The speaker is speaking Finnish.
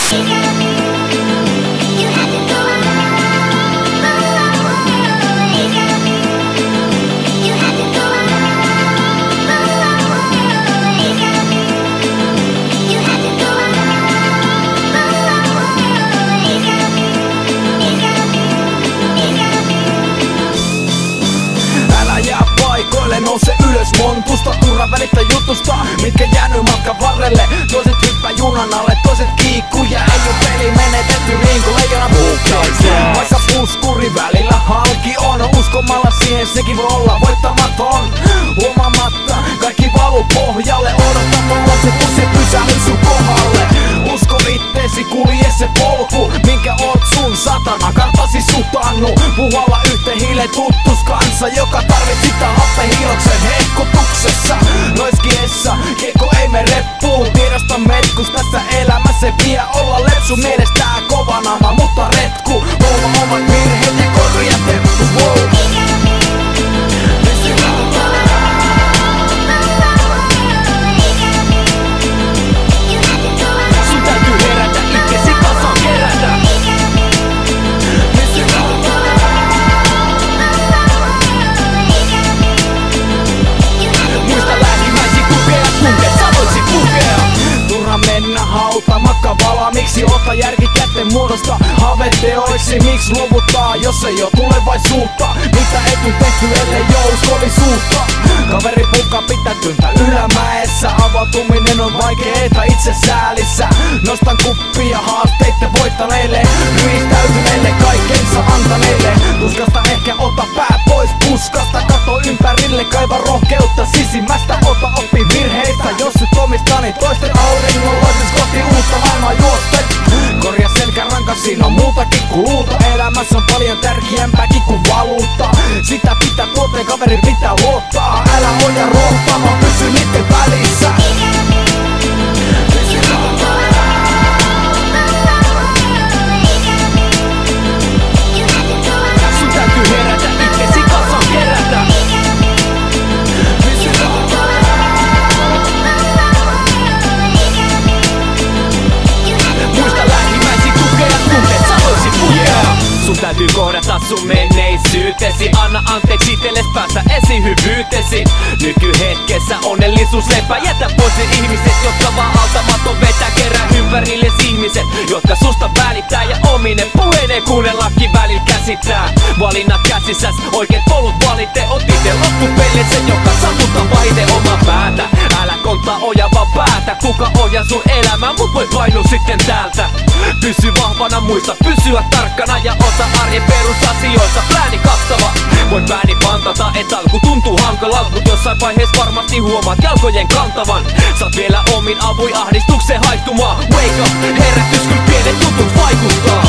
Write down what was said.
Nouse ylös montusta, turha välittä jutusta, mitkä jäänyt matkan varrelle. Toiset hyppää junan alle, toiset kiikkuu ja ei oo peli menetetty niin kuin leijona puhtaus. Vaikka puskuri välillä halki on, uskomalla siihen sekin voi olla voittamaton. Huomaamatta kaikki valuu pohjalle, odottamalla se kun se pysähdy sun kohdalle. Usko itteesi, kulje se polku, minkä oot sun satana kartasi sutannu. Puhalla yhteen hiileen tuttus kanssa, joka tarvit sitä happehiloksen hehkutuksessa. Roiskiessa, kiekko ei me reppuun, tiedosta metkus tässä elämässä ei pidä olla lepsu. Mielestään kova naama, mutta retku, huoma omat virheet ja korjaa temppu. Wow. Hautamakka vala, miksi ottaa järki kätten muodosta haaveteoiksi? Miksi luvuttaa, jos ei oo tulevaisuutta? Mitä ei tuu tehty, ellei oo uskollisuutta? Kaveri pukka pitää tyntä ylämäessä, avautuminen on vaikeeta itse säälissä. Nostan kuppia haasteitten voittaneille, ryhtäytyneille, kaikkensa antaneille. Tuskasta ehkä ota pää pois puskasta, kato ympärille, kaiva rohkeutta sisimmästä. Ota oppi virheistä, jos et omista, niin toisten auringonlaises kohti uutta maailmaa juosten. Korjaa selkäranka, siinä on muutakin kuin luuta. Elämässä on paljon tärkeämpääkin kuin valuutta. Sitä pitää tuoteen, kaveri pitää luottaa. Älä hoida rohtaa, vaan pysy niitten välissä. Sun täytyy herätä, itsesi kasaan kerätä. Sun täytyy kohdata sun menneisyytesi, anna anteeksi itselles päästä esihyvyytesi. Nykyhetkessä onnellisuus lepää, jätä pois ne ihmiset, jotka vaan altamaton vetää. Kerää ympärille ihmiset, jotka susta välittää ja omine puheinen kuunnellakin välillä käsittää. Valinnat käsissäs, oikeet polut valitte, oot ite loppupelle sen, joka satuttaa vaihde omaa päätä. Älä kontaa oja vaan päätä, kuka ohjaa sun elämää, mut voi painua sitten täältä. Pysy vahvana, muista pysyä tarkkana ja ota arjen perusasioista plääni kattava. Voin pääni pantata, et alku tuntuu hankalalta, mut jossain vaiheessa varmasti huomaat jalkojen kantavan. Saat vielä omin avuin ahdistukseen haihtumaan. Wake up, herätys, kyllä pienet jutut vaikuttaa.